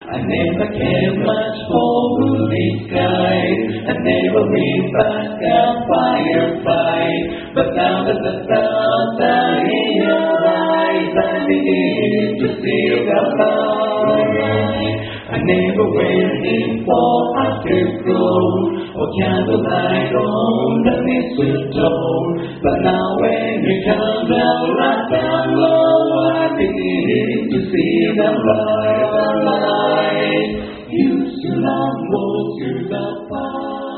I never cared much for moonlit skies. I never read back a firefight. But now that the stars are in your eyes, I begin to see the light. I never went in for afterglow or candlelight on the mistletoe. But now when you come down right down low, I begin to see the light. You should not go to the fire.